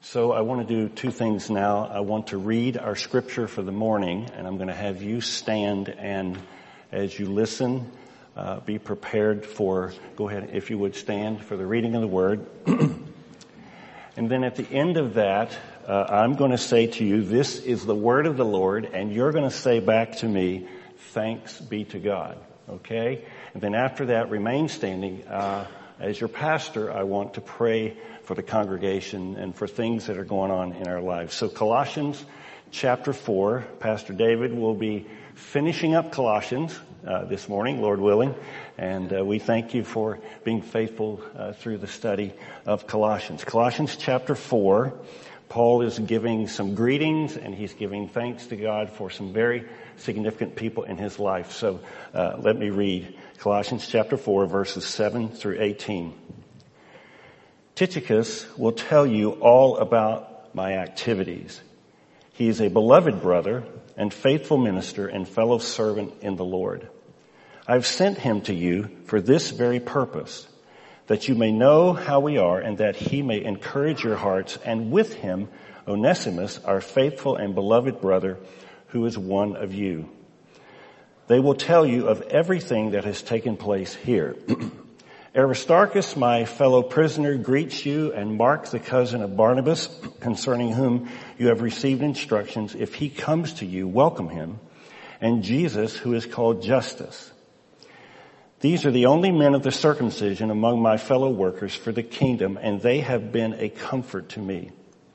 So I want to do two things now. I want to read our scripture for the morning, and I'm going to have you stand, and as you listen, be prepared for, go ahead, if you would stand for the reading of the word. And then at the end of that, I'm going to say to you, this is the word of the Lord, and you're going to say back to me, thanks be to God. Okay? And then after that, remain standing. As your pastor, I want to pray for the congregation and for things that are going on in our lives. So Colossians chapter 4, Pastor David will be finishing up Colossians this morning, Lord willing. And we thank you for being faithful through the study of Colossians. Colossians chapter 4, Paul is giving some greetings and he's giving thanks to God for some very significant people in his life. So let me read Colossians chapter 4, verses 7 through 18. Tychicus will tell you all about my activities. He is a beloved brother and faithful minister and fellow servant in the Lord. I've sent him to you for this very purpose, that you may know how we are and that he may encourage your hearts, and with him Onesimus, our faithful and beloved brother, who is one of you. They will tell you of everything that has taken place here. Aristarchus, my fellow prisoner, greets you, and Mark, the cousin of Barnabas, concerning whom you have received instructions. If he comes to you, welcome him. And Jesus, who is called Justus. These are the only men of the circumcision among my fellow workers for the kingdom, and they have been a comfort to me.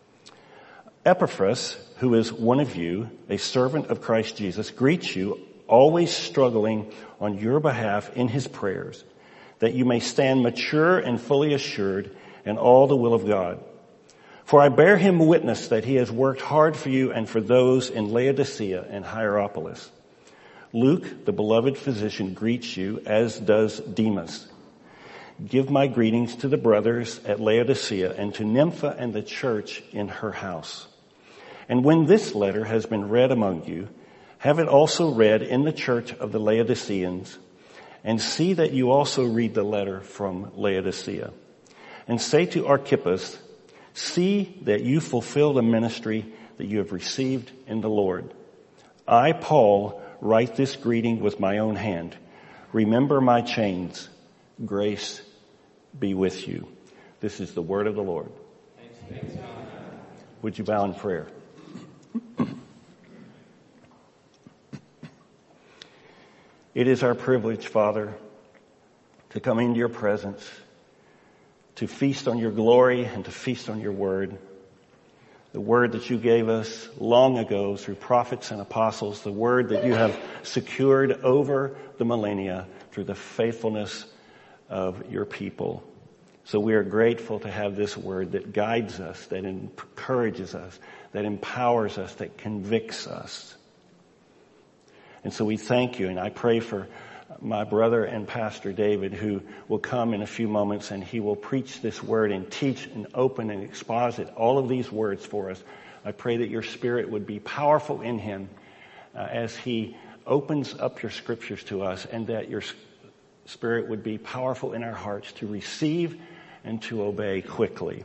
Epaphras, who is one of you, a servant of Christ Jesus, greets you, always struggling on your behalf in his prayers, that you may stand mature and fully assured in all the will of God. For I bear him witness that he has worked hard for you and for those in Laodicea and Hierapolis. Luke, the beloved physician, greets you, as does Demas. Give my greetings to the brothers at Laodicea and to Nympha and the church in her house. And when this letter has been read among you, have it also read in the church of the Laodiceans, and see that you also read the letter from Laodicea. And say to Archippus, see that you fulfill the ministry that you have received in the Lord. I, Paul, write this greeting with my own hand. Remember my chains. Grace be with you. This is the word of the Lord. Thanks. Would you bow in prayer? It is our privilege, Father, to come into your presence, to feast on your glory and to feast on your word. The word that you gave us long ago through prophets and apostles, the word that you have secured over the millennia through the faithfulness of your people. So we are grateful to have this word that guides us, that encourages us, that empowers us, that convicts us. And so we thank you, and I pray for my brother and Pastor David, who will come in a few moments, and he will preach this word and teach and open and exposit all of these words for us. I pray that your Spirit would be powerful in him as he opens up your scriptures to us, and that your Spirit would be powerful in our hearts to receive and to obey quickly.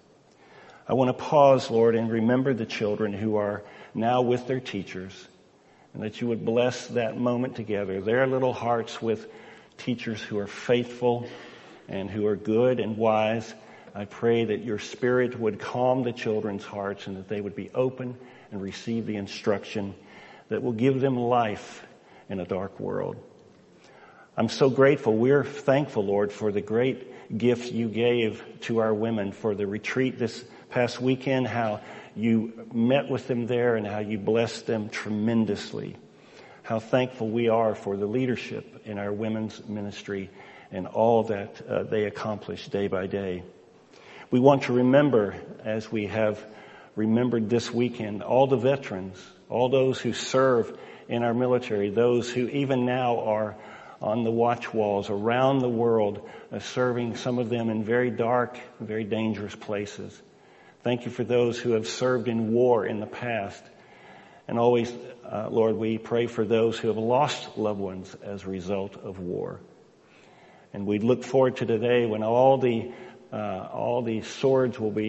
I want to pause, Lord, and remember the children who are now with their teachers, and that you would bless that moment together, their little hearts with teachers who are faithful and who are good and wise. I pray that your Spirit would calm the children's hearts and that they would be open and receive the instruction that will give them life in a dark world. I'm so grateful. We're thankful, Lord, for the great gift you gave to our women for the retreat this past weekend, how you met with them there and how you blessed them tremendously. How thankful we are for the leadership in our women's ministry and all that they accomplish day by day. We want to remember, as we have remembered this weekend, all the veterans, all those who serve in our military, those who even now are on the watch walls around the world, serving, some of them in very dark, very dangerous places. Thank you for those who have served in war in the past. And always, Lord, we pray for those who have lost loved ones as a result of war. And we look forward to the day when all the swords will be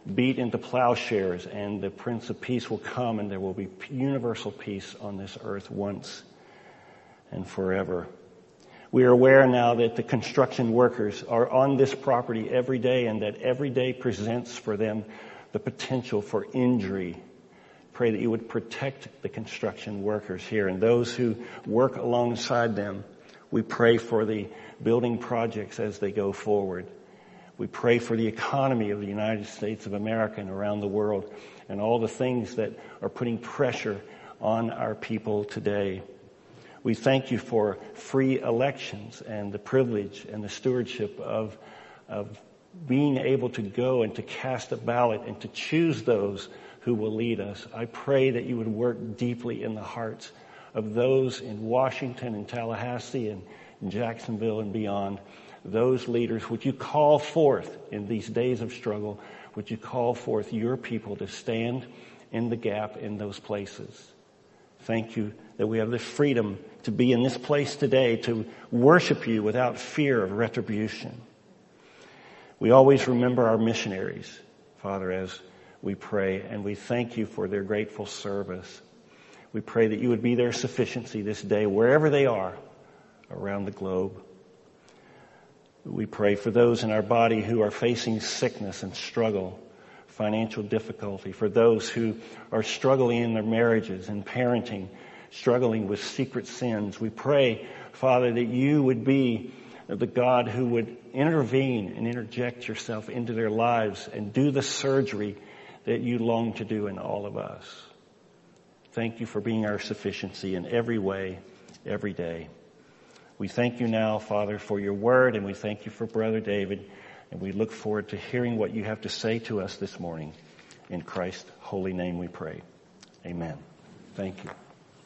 beat into plowshares, and the Prince of Peace will come, and there will be universal peace on this earth once and forever. We are aware now that the construction workers are on this property every day, and that every day presents for them the potential for injury. Pray that you would protect the construction workers here and those who work alongside them. We pray for the building projects as they go forward. We pray for the economy of the United States of America and around the world, and all the things that are putting pressure on our people today. We thank you for free elections and the privilege and the stewardship of being able to go and to cast a ballot and to choose those who will lead us. I pray that you would work deeply in the hearts of those in Washington and Tallahassee and in Jacksonville and beyond, those leaders. Would you call forth in these days of struggle, would you call forth your people to stand in the gap in those places? Thank you that we have the freedom to be in this place today, to worship you without fear of retribution. We always remember our missionaries, Father, as we pray, and we thank you for their grateful service. We pray that you would be their sufficiency this day, wherever they are around the globe. We pray for those in our body who are facing sickness and struggle, financial difficulty, for those who are struggling in their marriages and parenting, struggling with secret sins. We pray, Father, that you would be the God who would intervene and interject yourself into their lives and do the surgery that you long to do in all of us. Thank you for being our sufficiency in every way, every day. We thank you now, Father, for your word, and we thank you for Brother David, and we look forward to hearing what you have to say to us this morning. In Christ's holy name we pray. Amen. Thank you.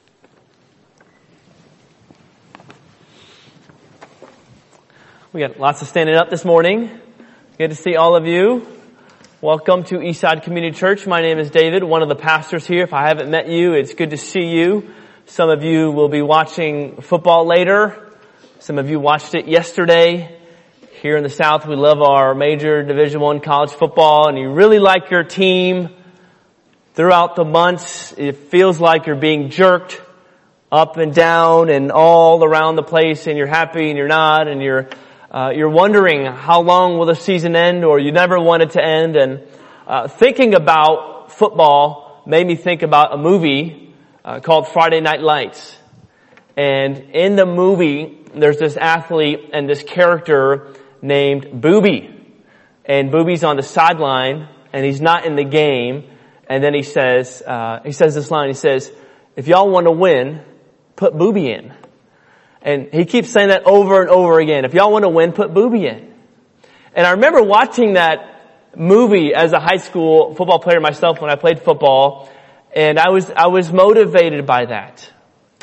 We got lots of standing up this morning. Good to see all of you. Welcome to Eastside Community Church. My name is David, one of the pastors here. If I haven't met you, it's good to see you. Some of you will be watching football later. Some of you watched it yesterday. Here in the South, we love our major Division I college football, and you really like your team. Throughout the months, it feels like you're being jerked up and down and all around the place, and you're happy and you're not, and you're wondering how long will the season end, or you never want it to end. And thinking about football made me think about a movie called Friday Night Lights. And in the movie, there's this athlete and this character named Booby. And Booby's on the sideline, and he's not in the game. And then he says this line, he says, "If y'all want to win, put Booby in." And he keeps saying that over and over again. If y'all want to win, put Booby in. And I remember watching that movie as a high school football player myself when I played football, and I was motivated by that.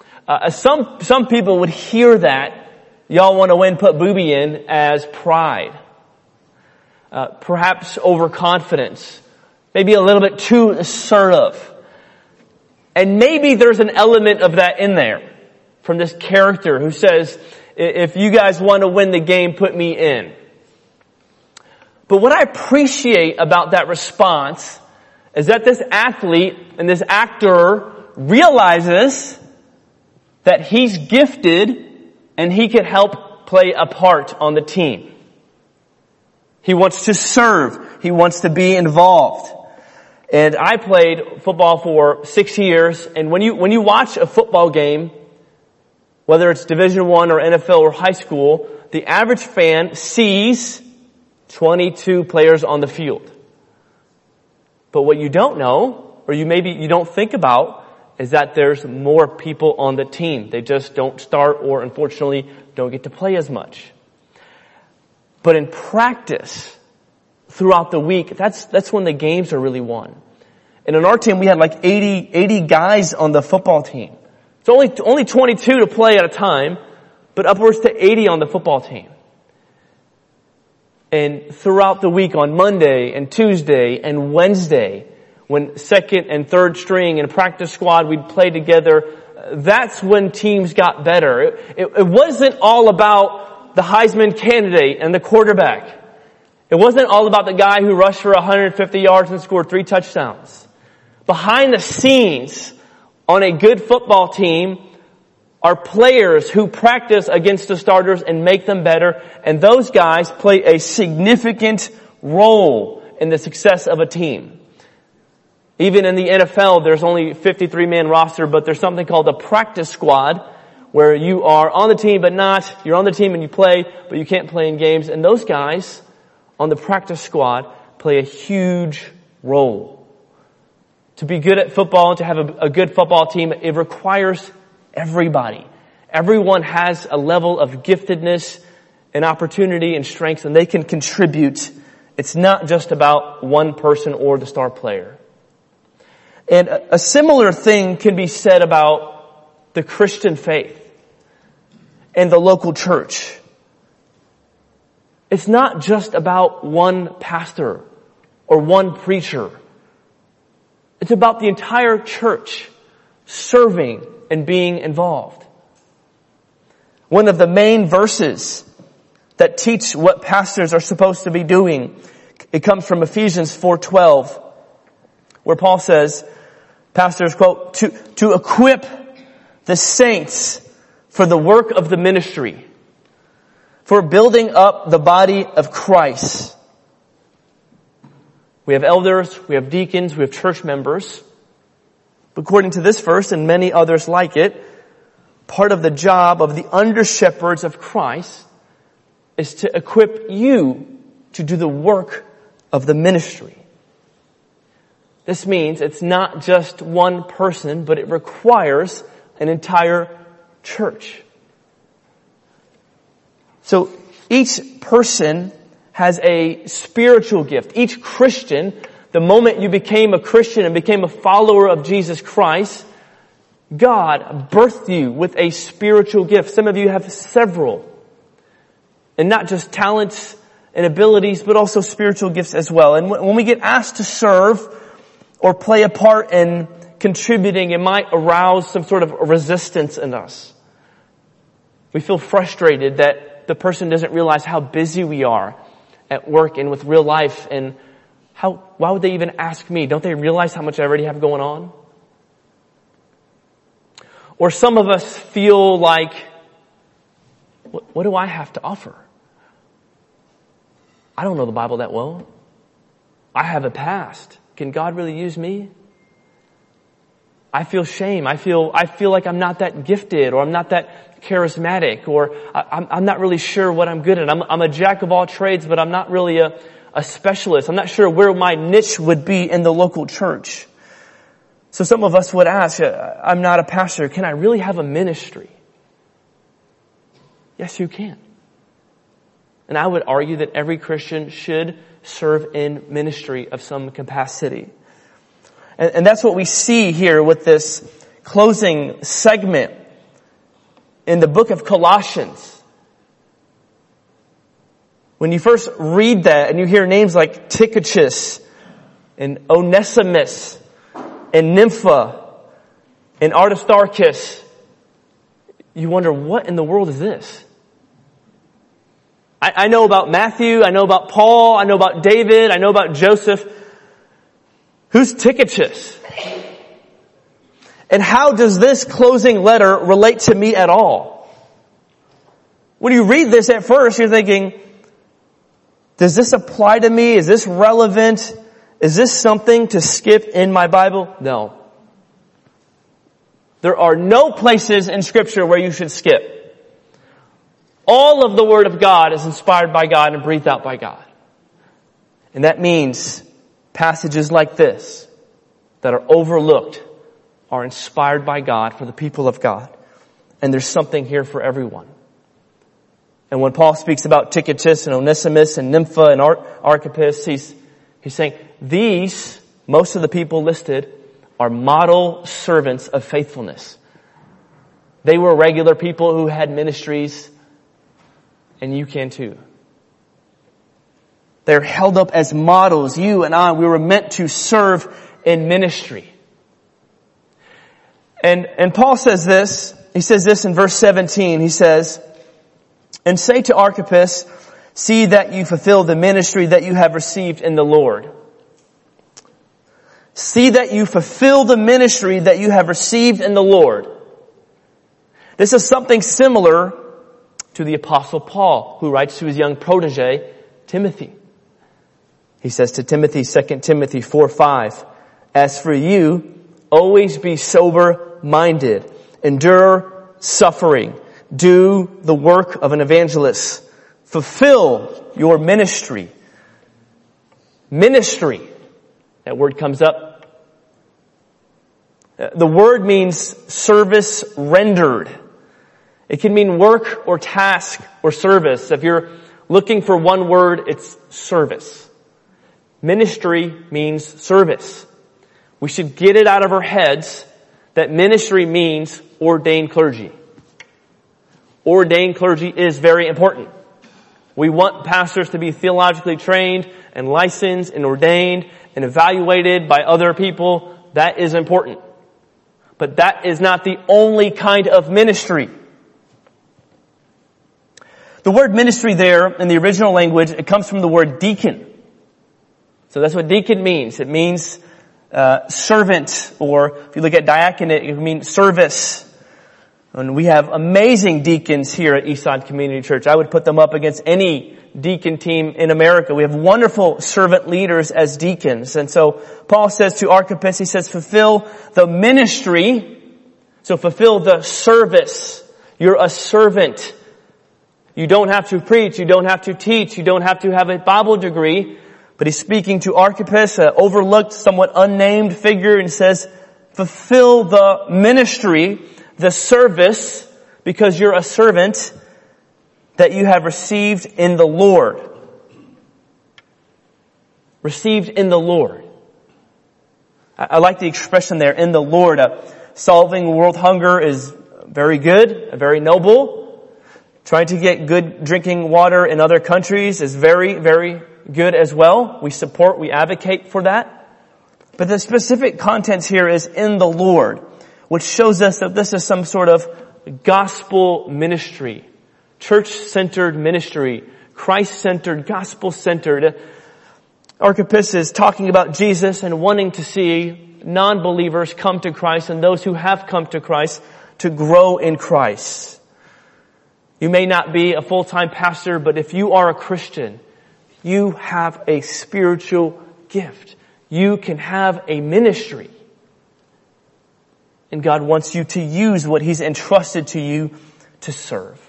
Some people would hear that, y'all want to win, put Booby in, as pride. Perhaps overconfidence. Maybe a little bit too assertive. And maybe there's an element of that in there from this character who says, if you guys want to win the game, put me in. But what I appreciate about that response is that this athlete and this actor realizes that he's gifted and he can help play a part on the team. He wants to serve. He wants to be involved. And I played football for 6 years, and when you watch a football game, whether it's Division I or NFL or high school, the average fan sees 22 players on the field. But what you don't know, or you don't think about, is that there's more people on the team. They just don't start, or unfortunately don't get to play as much. But in practice, throughout the week, that's when the games are really won. And in our team, we had like 80 guys on the football team. It's only 22 to play at a time, but upwards to 80 on the football team. And throughout the week on Monday and Tuesday and Wednesday, when second and third string and practice squad, we'd play together, that's when teams got better. It wasn't all about the Heisman candidate and the quarterback. It wasn't all about the guy who rushed for 150 yards and scored 3 touchdowns. Behind the scenes on a good football team are players who practice against the starters and make them better, and those guys play a significant role in the success of a team. Even in the NFL, there's only a 53-man roster, but there's something called a practice squad, where you are on the team you're on the team and you play, but you can't play in games. And those guys on the practice squad play a huge role. To be good at football, to have a good football team, it requires everybody. Everyone has a level of giftedness and opportunity and strengths, and they can contribute. It's not just about one person or the star player. And a similar thing can be said about the Christian faith and the local church. It's not just about one pastor or one preacher. It's about the entire church serving and being involved. One of the main verses that teach what pastors are supposed to be doing, it comes from Ephesians 4:12, where Paul says, pastors, quote, to equip the saints for the work of the ministry, for building up the body of Christ. We have elders, we have deacons, we have church members. According to this verse and many others like it, part of the job of the under-shepherds of Christ is to equip you to do the work of the ministry. This means it's not just one person, but it requires an entire church. So each person has a spiritual gift. Each Christian, the moment you became a Christian and became a follower of Jesus Christ, God birthed you with a spiritual gift. Some of you have several. And not just talents and abilities, but also spiritual gifts as well. And when we get asked to serve or play a part in contributing, it might arouse some sort of resistance in us. We feel frustrated that the person doesn't realize how busy we are at work and with real life, and why would they even ask me? Don't they realize how much I already have going on? Or some of us feel like, what do I have to offer? I don't know the Bible that well. I have a past. Can God really use me? I feel shame. I feel like I'm not that gifted, or I'm not that charismatic, or I'm not really sure what I'm good at. I'm a jack of all trades, but I'm not really a specialist. I'm not sure where my niche would be in the local church. So some of us would ask, I'm not a pastor. Can I really have a ministry? Yes, you can. And I would argue that every Christian should serve in ministry of some capacity. And that's what we see here with this closing segment in the book of Colossians. When you first read that and you hear names like Tychicus and Onesimus and Nympha and Aristarchus, you wonder, what in the world is this? I know about Matthew, I know about Paul, I know about David, I know about Joseph. Who's Tychicus? And how does this closing letter relate to me at all? When you read this at first, you're thinking, does this apply to me? Is this relevant? Is this something to skip in my Bible? No. There are no places in Scripture where you should skip. All of the Word of God is inspired by God and breathed out by God. And that means passages like this that are overlooked are inspired by God for the people of God. And there's something here for everyone. And when Paul speaks about Tychicus and Onesimus and Nympha and Archippus, he's saying these, most of the people listed, are model servants of faithfulness. They were regular people who had ministries, and you can too. They're held up as models. You and I, we were meant to serve in ministry. And Paul says this, he says this in verse 17, he says, and say to Archippus, See that you fulfill the ministry that you have received in the Lord. See that you fulfill the ministry that you have received in the Lord. This is something similar to the Apostle Paul, who writes to his young protege, Timothy. He says to Timothy, 2 Timothy 4:5, as for you, always be sober-minded, endure suffering, do the work of an evangelist, fulfill your ministry. Ministry. That word comes up. The word means service rendered. It can mean work or task or service. If you're looking for one word, it's service. Ministry means service. We should get it out of our heads that ministry means ordained clergy. Ordained clergy is very important. We want pastors to be theologically trained and licensed and ordained and evaluated by other people. That is important. But that is not the only kind of ministry. The word ministry there in the original language, it comes from the word deacon. So that's what deacon means. It means servant, or if you look at diaconate, it means service. And we have amazing deacons here at Eastside Community Church. I would put them up against any deacon team in America. We have wonderful servant leaders as deacons. And so Paul says to Archippus, he says, fulfill the ministry. So fulfill the service. You're a servant. You don't have to preach. You don't have to teach. You don't have to have a Bible degree. But he's speaking to Archippus, an overlooked, somewhat unnamed figure, and says, fulfill the ministry, the service, because you're a servant that you have received in the Lord. Received in the Lord. I like the expression there, in the Lord. Solving world hunger is very good, very noble. Trying to get good drinking water in other countries is very, very good as well. We support, we advocate for that. But the specific content here is in the Lord, which shows us that this is some sort of gospel ministry, church-centered ministry, Christ-centered, gospel-centered. Archippus is talking about Jesus and wanting to see non-believers come to Christ and those who have come to Christ to grow in Christ. You may not be a full-time pastor, but if you are a Christian, you have a spiritual gift. You can have a ministry. And God wants you to use what He's entrusted to you to serve.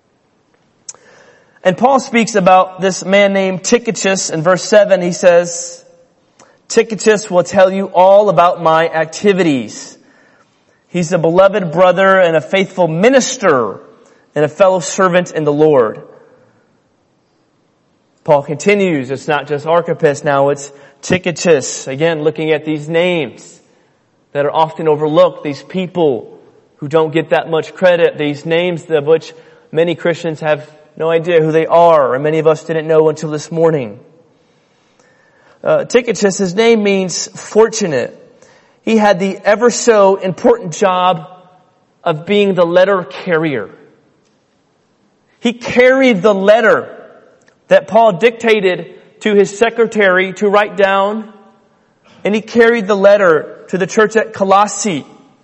And Paul speaks about this man named Tychicus in verse 7. He says, Tychicus will tell you all about my activities. He's a beloved brother and a faithful minister and a fellow servant in the Lord. Paul continues, it's not just Archippus now, it's Tychicus. Again, looking at these names that are often overlooked, these people who don't get that much credit, these names of which many Christians have no idea who they are, and many of us didn't know until this morning. Tychicus, his name means fortunate. He had the ever so important job of being the letter carrier. He carried the letter that Paul dictated to his secretary to write down, and he carried the letter to the church at Colossae.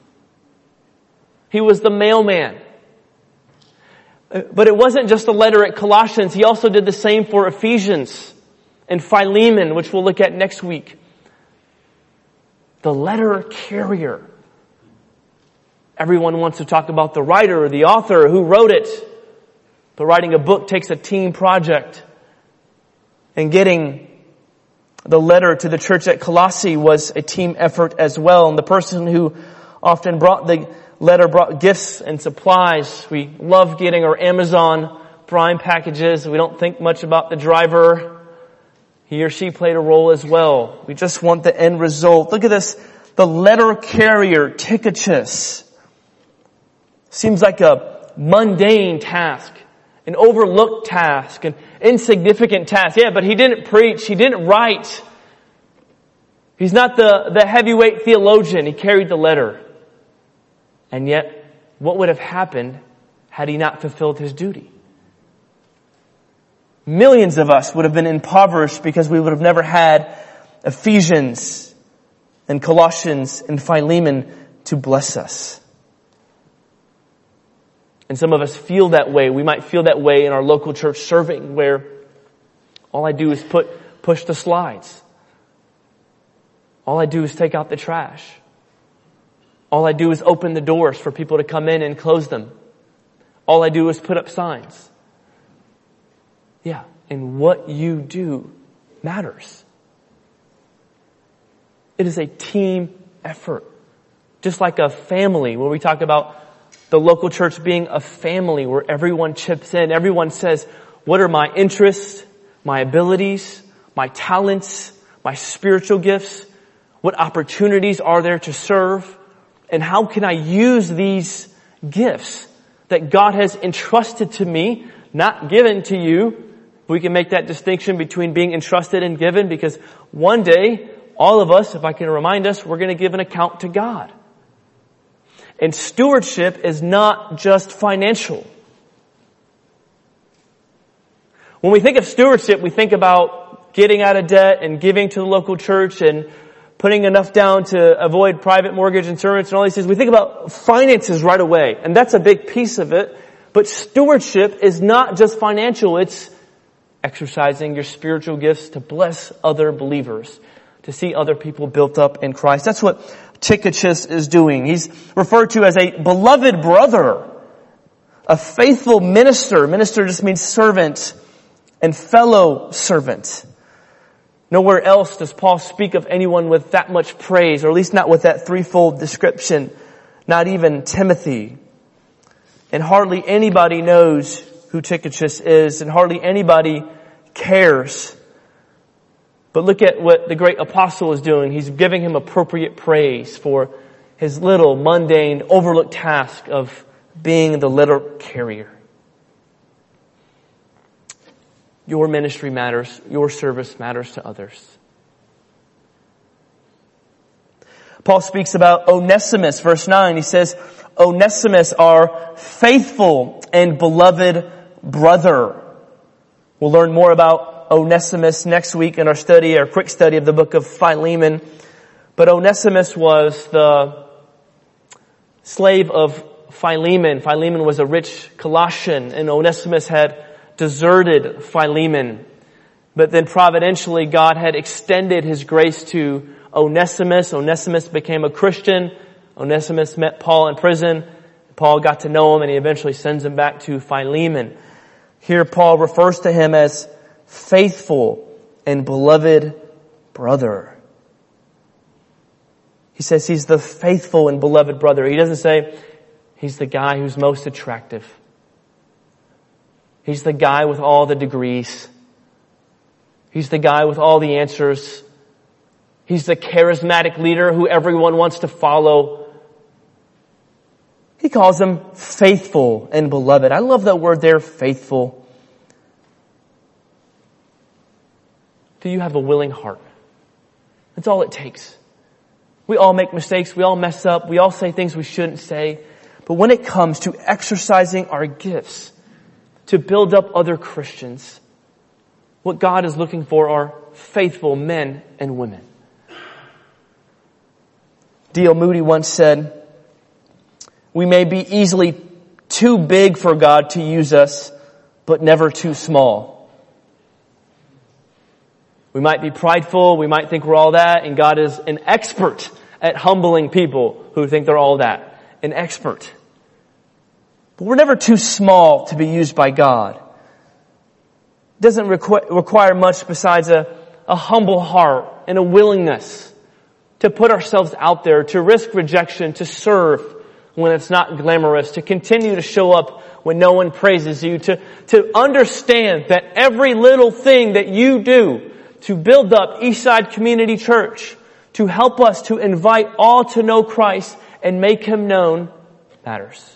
He was the mailman. But it wasn't just the letter at Colossians. He also did the same for Ephesians and Philemon, which we'll look at next week. The letter carrier. Everyone wants to talk about the writer or the author who wrote it. But writing a book takes a team project. And getting the letter to the church at Colossae was a team effort as well. And the person who often brought the letter brought gifts and supplies. We love getting our Amazon Prime packages. We don't think much about the driver. He or she played a role as well. We just want the end result. Look at this. The letter carrier, Tychicus. Seems like a mundane task, an overlooked task, an insignificant task. Yeah, but he didn't preach. He didn't write. He's not the heavyweight theologian. He carried the letter. And yet, what would have happened had he not fulfilled his duty? millions of us would have been impoverished because we would have never had Ephesians and Colossians and Philemon to bless us. And some of us feel that way. We might feel that way in our local church serving, where all I do is push the slides. All I do is take out the trash. All I do is open the doors for people to come in and close them. All I do is put up signs. Yeah, and what you do matters. It is a team effort. Just like a family, where we talk about the local church being a family where everyone chips in. Everyone says, what are my interests, my abilities, my talents, my spiritual gifts? What opportunities are there to serve? And how can I use these gifts that God has entrusted to me, not given to you? We can make that distinction between being entrusted and given, because one day, all of us, if I can remind us, we're going to give an account to God. And stewardship is not just financial. When we think of stewardship, we think about getting out of debt and giving to the local church and putting enough down to avoid private mortgage insurance and all these things. We think about finances right away, and that's a big piece of it. But stewardship is not just financial. It's exercising your spiritual gifts to bless other believers, to see other people built up in Christ. That's what Tychicus is doing. He's referred to as a beloved brother, a faithful minister. Minister just means servant, and fellow servant. Nowhere else does Paul speak of anyone with that much praise, or at least not with that threefold description. Not even Timothy. And hardly anybody knows who Tychicus is, and hardly anybody cares. But look at what the great apostle is doing. He's giving him appropriate praise for his little, mundane, overlooked task of being the letter carrier. Your ministry matters. Your service matters to others. Paul speaks about Onesimus, verse 9. He says, Onesimus, our faithful and beloved brother. We'll learn more about Onesimus next week in our quick study of the book of Philemon. But Onesimus was the slave of Philemon. Philemon was a rich Colossian, and Onesimus had deserted Philemon. But then providentially, God had extended His grace to Onesimus. Onesimus became a Christian. Onesimus met Paul in prison. Paul got to know him, and he eventually sends him back to Philemon. Here Paul refers to him as faithful and beloved brother. He says he's the faithful and beloved brother. He doesn't say he's the guy who's most attractive. He's the guy with all the degrees. He's the guy with all the answers. He's the charismatic leader who everyone wants to follow. He calls him faithful and beloved. I love that word there, faithful. Do you have a willing heart? That's all it takes. We all make mistakes. We all mess up. We all say things we shouldn't say. But when it comes to exercising our gifts to build up other Christians, what God is looking for are faithful men and women. D.L. Moody once said, we may be easily too big for God to use us, but never too small. We might be prideful, we might think we're all that, and God is an expert at humbling people who think they're all that. An expert. But we're never too small to be used by God. It doesn't require much besides a humble heart and a willingness to put ourselves out there, to risk rejection, to serve when it's not glamorous, to continue to show up when no one praises you, to understand that every little thing that you do to build up Eastside Community Church, to help us to invite all to know Christ and make Him known, matters.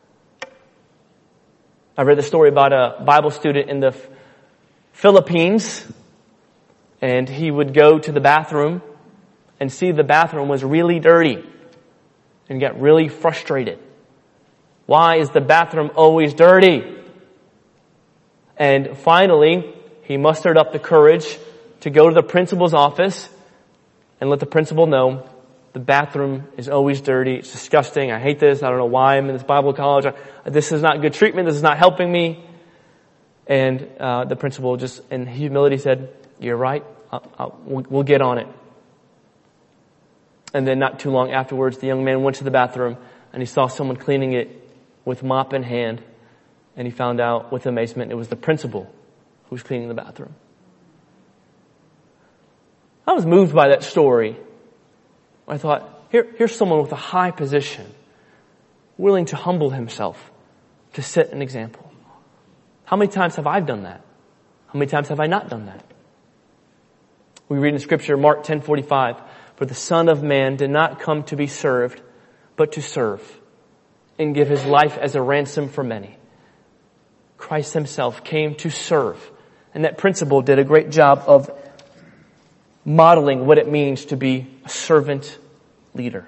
I read the story about a Bible student in the Philippines, and he would go to the bathroom and see the bathroom was really dirty and get really frustrated. Why is the bathroom always dirty? And finally, he mustered up the courage to go to the principal's office and let the principal know the bathroom is always dirty. It's disgusting. I hate this. I don't know why I'm in this Bible college. This is not good treatment. This is not helping me. And the principal just in humility said, "You're right. We'll get on it." And then not too long afterwards, the young man went to the bathroom and he saw someone cleaning it with mop in hand. And he found out with amazement it was the principal who was cleaning the bathroom. I was moved by that story. I thought, here's someone with a high position, willing to humble himself to set an example. How many times have I done that? How many times have I not done that? We read in Scripture, Mark 10:45, "For the Son of Man did not come to be served, but to serve, and give his life as a ransom for many." Christ himself came to serve. And that principle did a great job of modeling what it means to be a servant leader.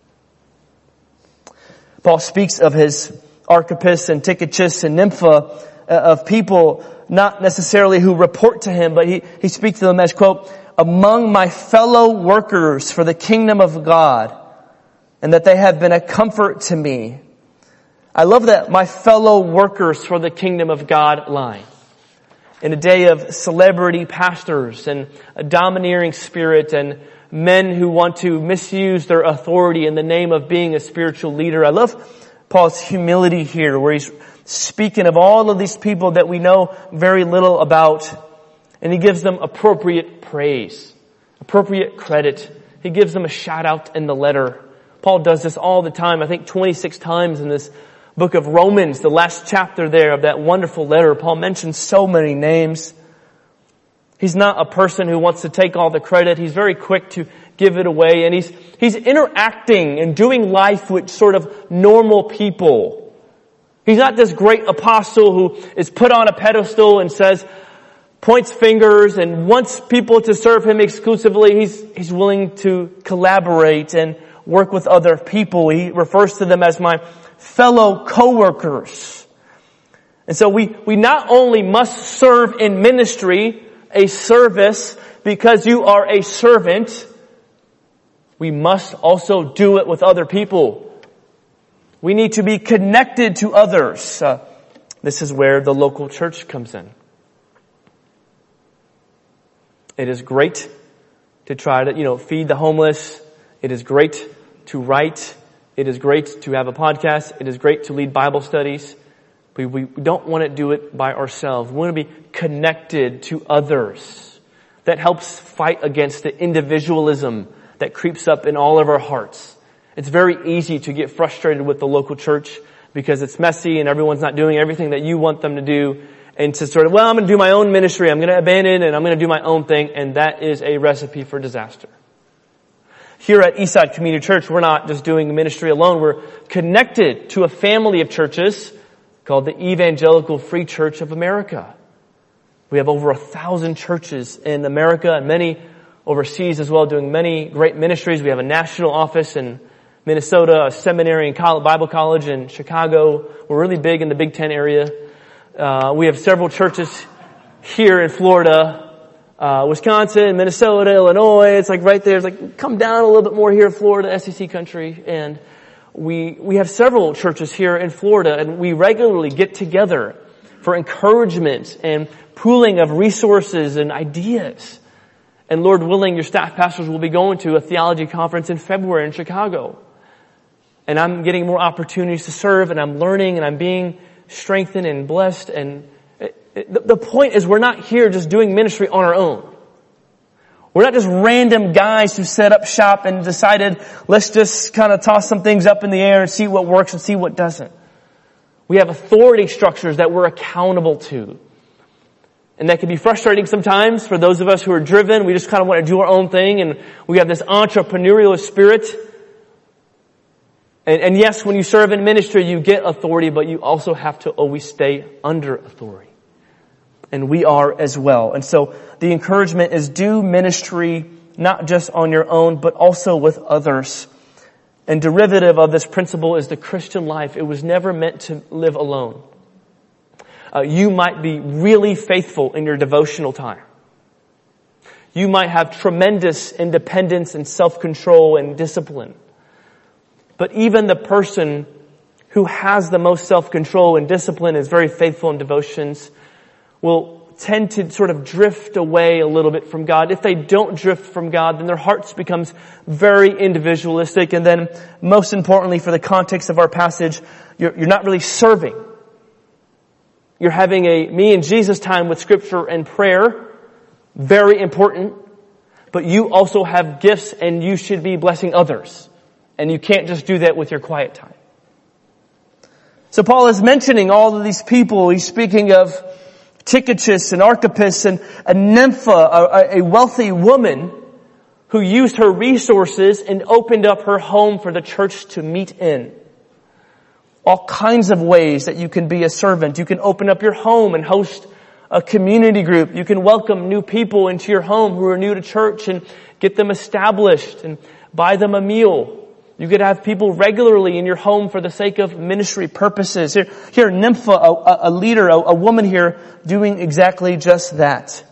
Paul speaks of his Archippus and Tychicus and Nympha, of people not necessarily who report to him, but he speaks to them as, quote, "among my fellow workers for the kingdom of God, and that they have been a comfort to me." I love that "my fellow workers for the kingdom of God" line. In a day of celebrity pastors and a domineering spirit and men who want to misuse their authority in the name of being a spiritual leader, I love Paul's humility here, where he's speaking of all of these people that we know very little about, and he gives them appropriate praise, appropriate credit. He gives them a shout out in the letter. Paul does this all the time. I think 26 times in this book of Romans, the last chapter there of that wonderful letter. Paul mentions so many names. He's not a person who wants to take all the credit. He's very quick to give it away. And he's interacting and doing life with sort of normal people. He's not this great apostle who is put on a pedestal and says, points fingers and wants people to serve him exclusively. He's willing to collaborate and work with other people. He refers to them as my fellow co-workers. And so we not only must serve in ministry, a service, because you are a servant, we must also do it with other people. We need to be connected to others. This is where the local church comes in. It is great to try to, feed the homeless. It is great to write. It is great to have a podcast. It is great to lead Bible studies. But we don't want to do it by ourselves. We want to be connected to others. That helps fight against the individualism that creeps up in all of our hearts. It's very easy to get frustrated with the local church because it's messy and everyone's not doing everything that you want them to do. And to sort of, I'm going to do my own ministry. I'm going to abandon and I'm going to do my own thing. And that is a recipe for disaster. Here at Eastside Community Church, we're not just doing ministry alone. We're connected to a family of churches called the Evangelical Free Church of America. We have over 1,000 churches in America and many overseas as well, doing many great ministries. We have a national office in Minnesota, a seminary and Bible college in Chicago. We're really big in the Big Ten area. We have several churches here in Florida, Wisconsin, Minnesota, Illinois. It's like right there. It's like, come down a little bit more here in Florida, SEC country. And we have several churches here in Florida, and we regularly get together for encouragement and pooling of resources and ideas. And Lord willing, your staff pastors will be going to a theology conference in February in Chicago. And I'm getting more opportunities to serve, and I'm learning, and I'm being strengthened and blessed. And the point is, we're not here just doing ministry on our own. We're not just random guys who set up shop and decided, let's just kind of toss some things up in the air and see what works and see what doesn't. We have authority structures that we're accountable to. And that can be frustrating sometimes for those of us who are driven. We just kind of want to do our own thing, and we have this entrepreneurial spirit. And yes, when you serve in ministry, you get authority, but you also have to always stay under authority. And we are as well. And so the encouragement is do ministry not just on your own, but also with others. And derivative of this principle is the Christian life. It was never meant to live alone. You might be really faithful in your devotional time. You might have tremendous independence and self-control and discipline. But even the person who has the most self-control and discipline, is very faithful in devotions, will tend to sort of drift away a little bit from God. If they don't drift from God, then their hearts becomes very individualistic. And then most importantly, for the context of our passage, you're not really serving. You're having a me and Jesus time with Scripture and prayer. Very important. But you also have gifts and you should be blessing others. And you can't just do that with your quiet time. So Paul is mentioning all of these people. He's speaking of Tychicus and Archippus and Nympha, a wealthy woman who used her resources and opened up her home for the church to meet in. All kinds of ways that you can be a servant. You can open up your home and host a community group. You can welcome new people into your home who are new to church and get them established and buy them a meal. You could have people regularly in your home for the sake of ministry purposes. Here Nympha, a leader, a woman here doing exactly just that.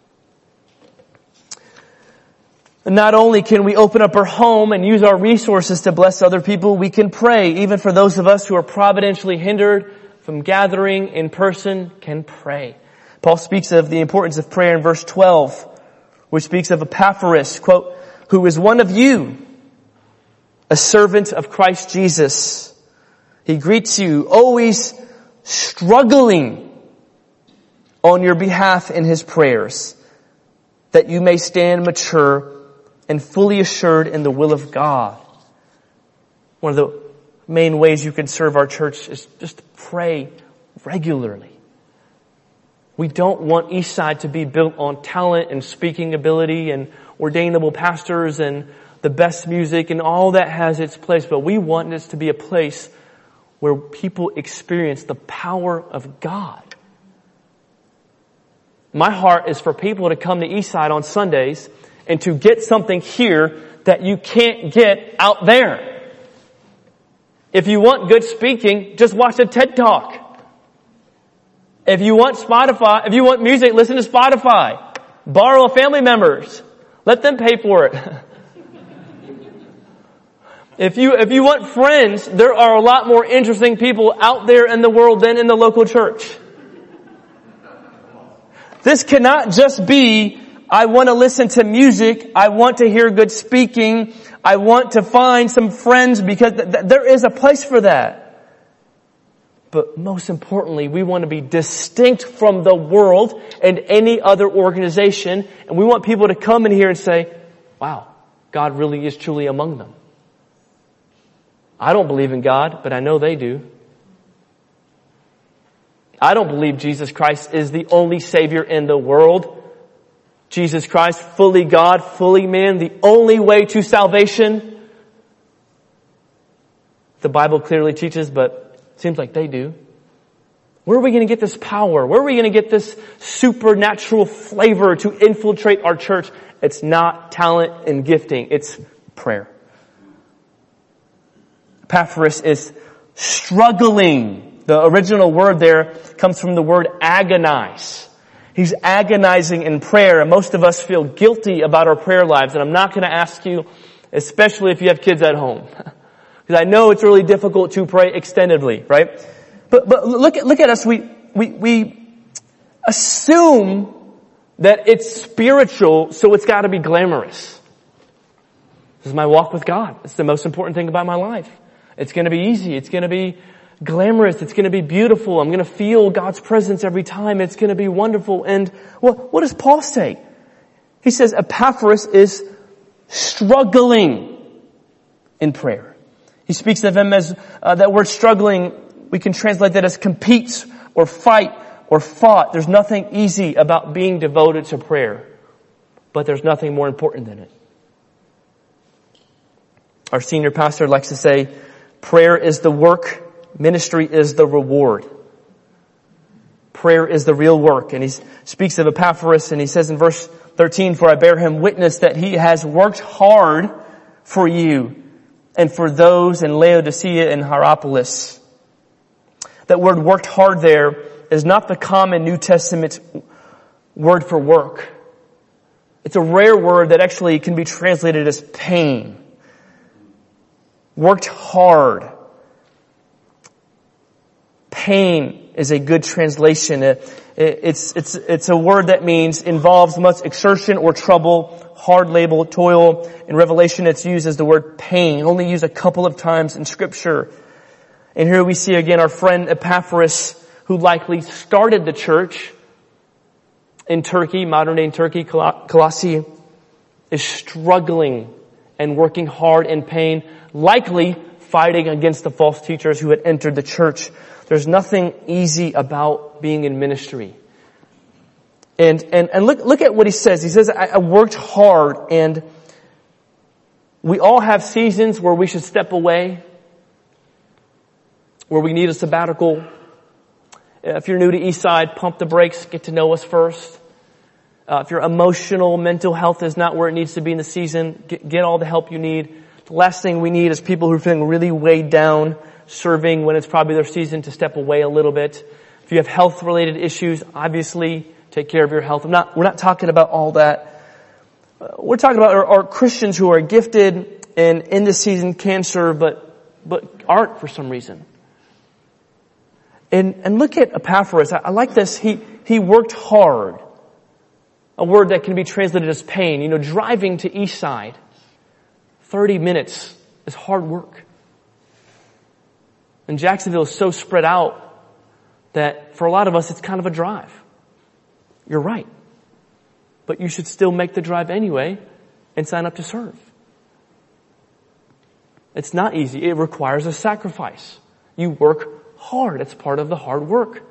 And not only can we open up our home and use our resources to bless other people, we can pray. Even for those of us who are providentially hindered from gathering in person, can pray. Paul speaks of the importance of prayer in verse 12, which speaks of Epaphras, quote, who is one of you, a servant of Christ Jesus. He greets you, always struggling on your behalf in his prayers, that you may stand mature and fully assured in the will of God. One of the main ways you can serve our church is just pray regularly. We don't want Eastside to be built on talent and speaking ability and ordainable pastors and the best music and all that has its place, but we want this to be a place where people experience the power of God. My heart is for people to come to Eastside on Sundays and to get something here that you can't get out there. If you want good speaking, just watch a TED Talk. If you want music, listen to Spotify. Borrow a family member's. Let them pay for it. If you want friends, there are a lot more interesting people out there in the world than in the local church. This cannot just be, I want to listen to music, I want to hear good speaking, I want to find some friends, because there is a place for that. But most importantly, we want to be distinct from the world and any other organization, and we want people to come in here and say, wow, God really is truly among them. I don't believe in God, but I know they do. I don't believe Jesus Christ is the only Savior in the world. Jesus Christ, fully God, fully man, the only way to salvation. The Bible clearly teaches, but it seems like they do. Where are we going to get this power? Where are we going to get this supernatural flavor to infiltrate our church? It's not talent and gifting. It's prayer. Epaphras is struggling. The original word there comes from the word agonize. He's agonizing in prayer, and most of us feel guilty about our prayer lives. And I'm not going to ask you, especially if you have kids at home, because I know it's really difficult to pray extendedly, right? But look at us. We assume that it's spiritual, so it's got to be glamorous. This is my walk with God. It's the most important thing about my life. It's going to be easy. It's going to be glamorous. It's going to be beautiful. I'm going to feel God's presence every time. It's going to be wonderful. And what does Paul say? He says Epaphras is struggling in prayer. He speaks of him as that word struggling. We can translate that as competes or fight or fought. There's nothing easy about being devoted to prayer, but there's nothing more important than it. Our senior pastor likes to say, prayer is the work, ministry is the reward. Prayer is the real work. And he speaks of Epaphras and he says in verse 13, for I bear him witness that he has worked hard for you and for those in Laodicea and Hierapolis. That word worked hard there is not the common New Testament word for work. It's a rare word that actually can be translated as pain. Worked hard. Pain is a good translation. It's a word that means involves much exertion or trouble, hard labor, toil. In Revelation, it's used as the word pain, only used a couple of times in Scripture. And here we see again our friend Epaphras, who likely started the church in Turkey, modern-day Turkey, Colossae, is struggling and working hard in pain, likely fighting against the false teachers who had entered the church. There's nothing easy about being in ministry. And look at what he says. He says, I worked hard, and we all have seasons where we should step away, where we need a sabbatical. If you're new to Eastside, pump the brakes, get to know us first. If your emotional, mental health is not where it needs to be in the season, get all the help you need. The last thing we need is people who are feeling really weighed down, serving when it's probably their season to step away a little bit. If you have health-related issues, obviously take care of your health. We're not talking about all that. We're talking about our Christians who are gifted and in this season can serve, but aren't for some reason. And look at Epaphras. I like this. He worked hard. A word that can be translated as pain. Driving to Eastside, 30 minutes is hard work. And Jacksonville is so spread out that for a lot of us, it's kind of a drive. You're right. But you should still make the drive anyway and sign up to serve. It's not easy. It requires a sacrifice. You work hard. It's part of the hard work.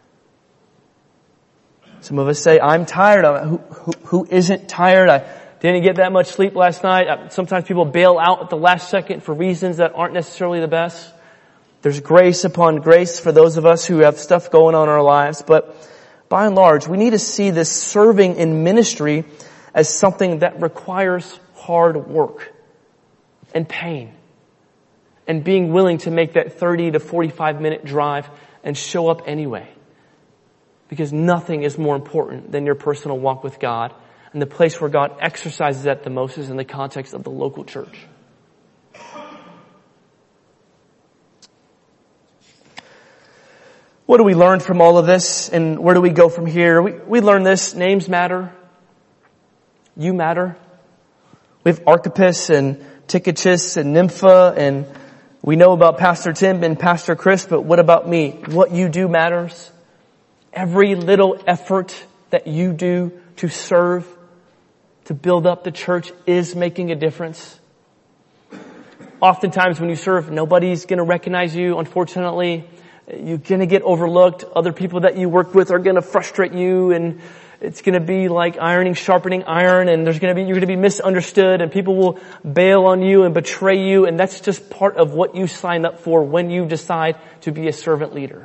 Some of us say, I'm tired. Who isn't tired? I didn't get that much sleep last night. Sometimes people bail out at the last second for reasons that aren't necessarily the best. There's grace upon grace for those of us who have stuff going on in our lives. But by and large, we need to see this serving in ministry as something that requires hard work and pain. And being willing to make that 30 to 45 minute drive and show up anyway. Because nothing is more important than your personal walk with God. And the place where God exercises that the most is in the context of the local church. What do we learn from all of this? And where do we go from here? We learn this. Names matter. You matter. We have Archippus and Tychicus and Nympha, and we know about Pastor Tim and Pastor Chris, but what about me? What you do matters. Every little effort that you do to serve, to build up the church is making a difference. Oftentimes when you serve, nobody's going to recognize you, unfortunately. You're going to get overlooked. Other people that you work with are going to frustrate you, and it's going to be like ironing, sharpening iron, and you're going to be misunderstood, and people will bail on you and betray you, and that's just part of what you sign up for when you decide to be a servant leader.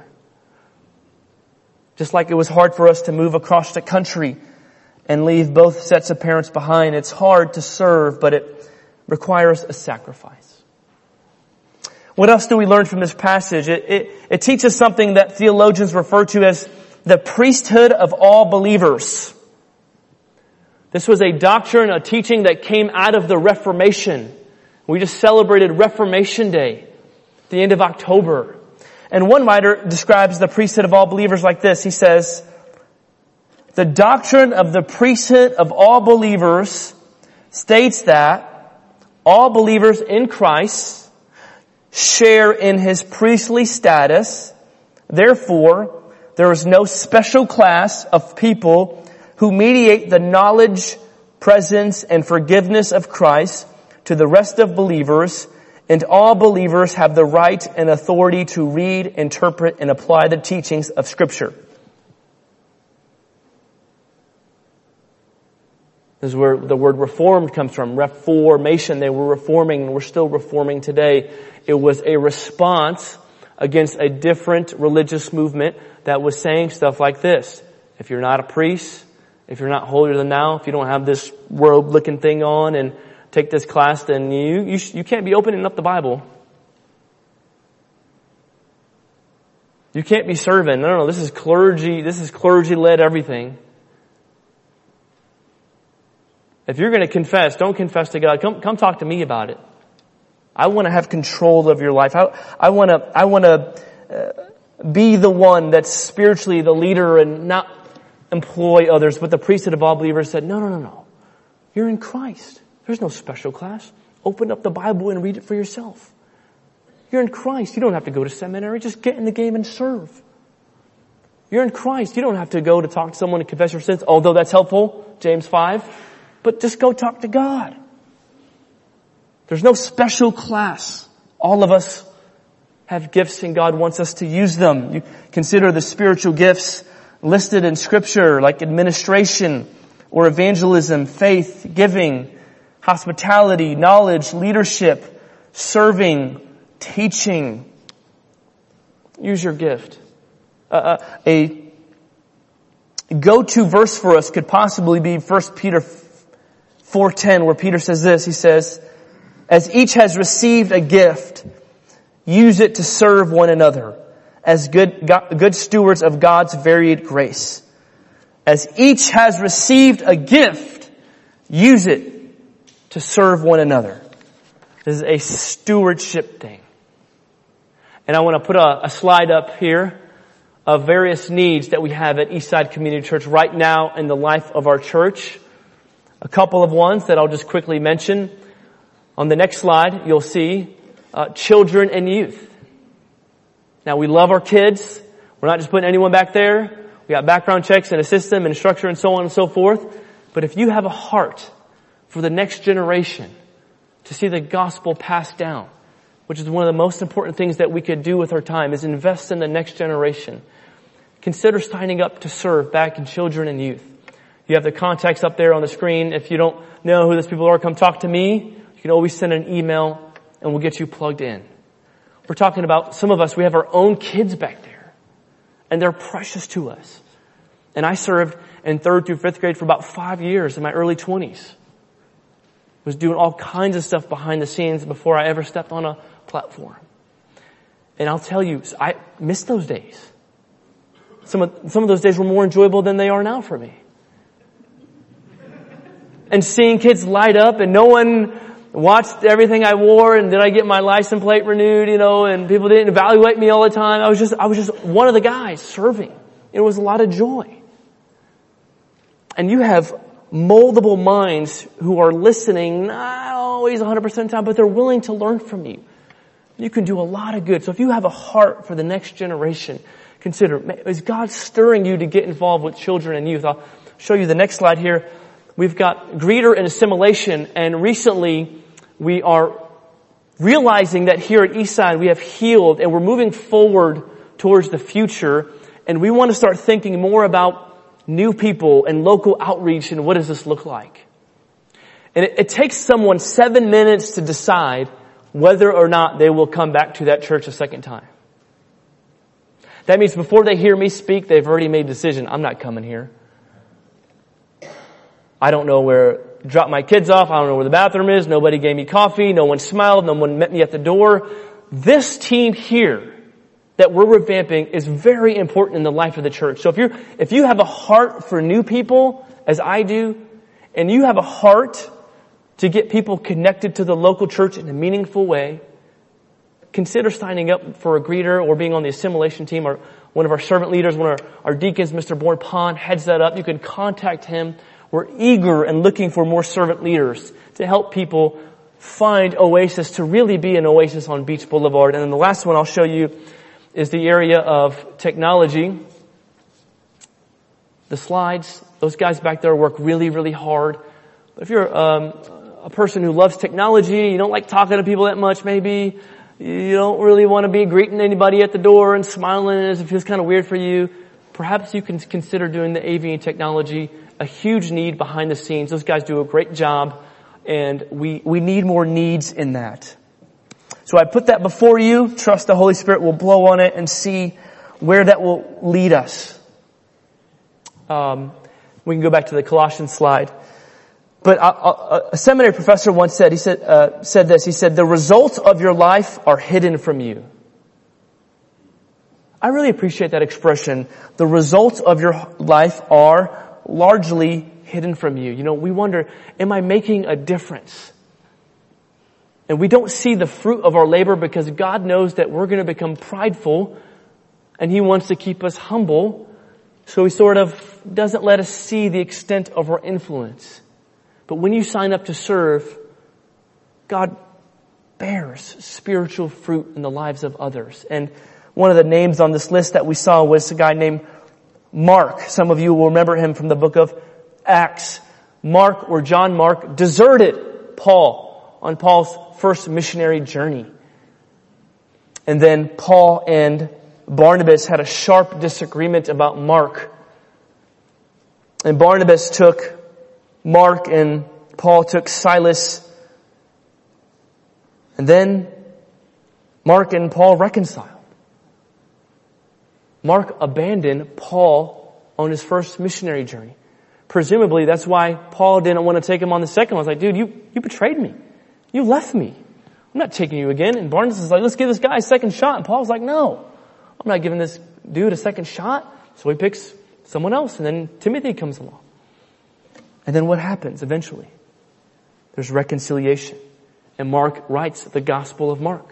Just like it was hard for us to move across the country and leave both sets of parents behind. It's hard to serve, but it requires a sacrifice. What else do we learn from this passage? It teaches something that theologians refer to as the priesthood of all believers. This was a doctrine, a teaching that came out of the Reformation. We just celebrated Reformation Day at the end of October. And one writer describes the priesthood of all believers like this. He says, the doctrine of the priesthood of all believers states that all believers in Christ share in His priestly status. Therefore, there is no special class of people who mediate the knowledge, presence, and forgiveness of Christ to the rest of believers. And all believers have the right and authority to read, interpret, and apply the teachings of Scripture. This is where the word reformed comes from. Reformation. They were reforming, and we're still reforming today. It was a response against a different religious movement that was saying stuff like this. If you're not a priest, if you're not holier than thou, if you don't have this robe-looking thing on and take this class, then you can't be opening up the Bible. You can't be serving. No, this is clergy. This is clergy-led everything. If you're going to confess, don't confess to God. Come talk to me about it. I want to have control of your life. I want to be the one that's spiritually the leader and not employ others. But the priesthood of all believers said, no. You're in Christ. There's no special class. Open up the Bible and read it for yourself. You're in Christ. You don't have to go to seminary. Just get in the game and serve. You're in Christ. You don't have to go to talk to someone and confess your sins, although that's helpful, James 5. But just go talk to God. There's no special class. All of us have gifts and God wants us to use them. You consider the spiritual gifts listed in Scripture like administration or evangelism, faith, giving, hospitality, knowledge, leadership, serving, teaching. Use your gift. A go-to verse for us could possibly be 1 Peter 4:10, where Peter says this. He says, as each has received a gift, use it to serve one another as good stewards of God's varied grace. As each has received a gift, use it to serve one another. This is a stewardship thing. And I want to put a slide up here of various needs that we have at Eastside Community Church right now in the life of our church. A couple of ones that I'll just quickly mention. On the next slide, you'll see children and youth. Now, we love our kids. We're not just putting anyone back there. We got background checks and a system and structure and so on and so forth. But if you have a heart for the next generation to see the gospel passed down, which is one of the most important things that we could do with our time, is invest in the next generation. Consider signing up to serve back in children and youth. You have the contacts up there on the screen. If you don't know who those people are, come talk to me. You can always send an email and we'll get you plugged in. We're talking about some of us, we have our own kids back there and they're precious to us. And I served in 3rd through 5th grade for about 5 years in my early 20s. Was doing all kinds of stuff behind the scenes before I ever stepped on a platform. And I'll tell you, I miss those days. Some of those days were more enjoyable than they are now for me. And seeing kids light up and no one watched everything I wore and did I get my license plate renewed, and people didn't evaluate me all the time. I was just one of the guys serving. It was a lot of joy. And you have moldable minds who are listening, not always 100% of the time, but they're willing to learn from you. You can do a lot of good. So if you have a heart for the next generation, consider, is God stirring you to get involved with children and youth? I'll show you the next slide here. We've got greeter and assimilation, and recently we are realizing that here at Eastside we have healed and we're moving forward towards the future, and we want to start thinking more about new people and local outreach and what does this look like. And it takes someone 7 minutes to decide whether or not they will come back to that church a second time. That means before they hear me speak, they've already made a decision. I'm not coming here. I don't know where to drop my kids off. I don't know where the bathroom is. Nobody gave me coffee. No one smiled. No one met me at the door. This team here that we're revamping is very important in the life of the church. So if you have a heart for new people, as I do, and you have a heart to get people connected to the local church in a meaningful way, consider signing up for a greeter or being on the assimilation team, or one of our servant leaders, one of our deacons, Mr. Bourne Pond, heads that up. You can contact him. We're eager and looking for more servant leaders to help people find Oasis, to really be an oasis on Beach Boulevard. And then the last one I'll show you is the area of technology. The slides, those guys back there work really, really hard. But if you're a person who loves technology, you don't like talking to people that much, maybe you don't really want to be greeting anybody at the door and smiling as it feels kind of weird for you, perhaps you can consider doing the AV and technology. A huge need behind the scenes. Those guys do a great job, and we need more needs in that. So I put that before you. Trust the Holy Spirit will blow on it and see where that will lead us. We can go back to the Colossians slide. But a seminary professor once said, he said this, he said, the results of your life are hidden from you. I really appreciate that expression. The results of your life are largely hidden from you. You know, we wonder, am I making a difference? And we don't see the fruit of our labor because God knows that we're going to become prideful and He wants to keep us humble. So He sort of doesn't let us see the extent of our influence. But when you sign up to serve, God bears spiritual fruit in the lives of others. And one of the names on this list that we saw was a guy named Mark. Some of you will remember him from the book of Acts. Mark, or John Mark, deserted Paul on Paul's first missionary journey. And then Paul and Barnabas had a sharp disagreement about Mark. And Barnabas took Mark and Paul took Silas. And then Mark and Paul reconciled. Mark abandoned Paul on his first missionary journey. Presumably, that's why Paul didn't want to take him on the second one. I was like, dude, you betrayed me. You left me. I'm not taking you again. And Barnabas is like, let's give this guy a second shot. And Paul's like, no, I'm not giving this dude a second shot. So he picks someone else. And then Timothy comes along. And then what happens eventually? There's reconciliation. And Mark writes the Gospel of Mark.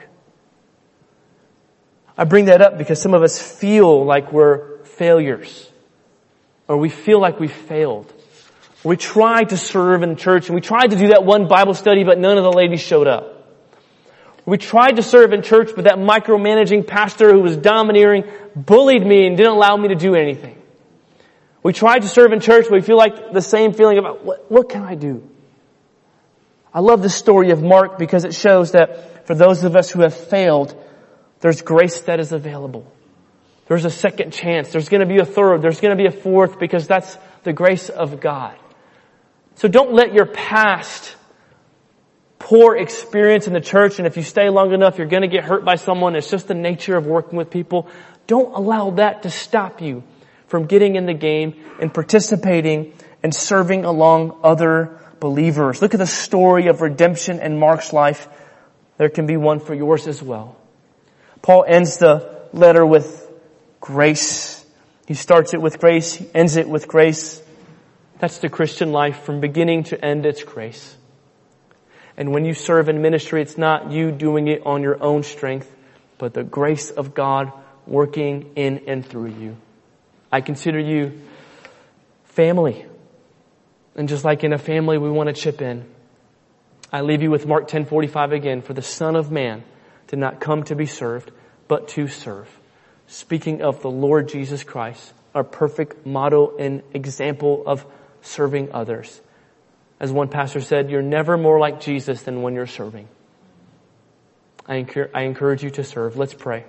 I bring that up because some of us feel like we're failures. Or we feel like we failed. Or we tried to serve in church and we tried to do that one Bible study but none of the ladies showed up. Or we tried to serve in church but that micromanaging pastor who was domineering bullied me and didn't allow me to do anything. We tried to serve in church but we feel like the same feeling about what can I do? I love the story of Mark because it shows that for those of us who have failed, there's grace that is available. There's a second chance. There's going to be a third. There's going to be a fourth because that's the grace of God. So don't let your past poor experience in the church, and if you stay long enough, you're going to get hurt by someone. It's just the nature of working with people. Don't allow that to stop you from getting in the game and participating and serving along other believers. Look at the story of redemption in Mark's life. There can be one for yours as well. Paul ends the letter with grace. He starts it with grace. He ends it with grace. That's the Christian life. From beginning to end, it's grace. And when you serve in ministry, it's not you doing it on your own strength, but the grace of God working in and through you. I consider you family. And just like in a family, we want to chip in. I leave you with Mark 10:45 again. For the Son of Man did not come to be served, but to serve. Speaking of the Lord Jesus Christ, our perfect model and example of serving others. As one pastor said, you're never more like Jesus than when you're serving. I encourage you to serve. Let's pray.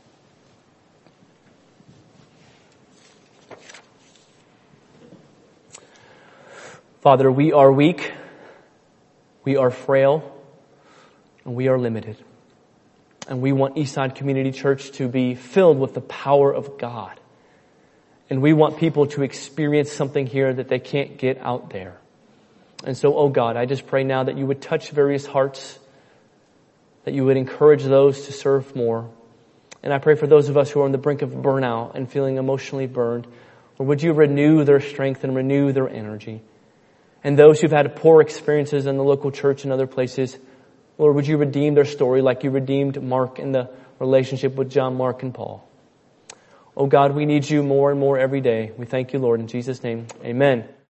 Father, we are weak, we are frail, and we are limited. And we want Eastside Community Church to be filled with the power of God. And we want people to experience something here that they can't get out there. And so, oh God, I just pray now that you would touch various hearts, that you would encourage those to serve more. And I pray for those of us who are on the brink of burnout and feeling emotionally burned, or would you renew their strength and renew their energy? And those who've had poor experiences in the local church and other places, Lord, would you redeem their story like you redeemed Mark in the relationship with John, Mark, and Paul? Oh God, we need you more and more every day. We thank you, Lord, in Jesus' name. Amen.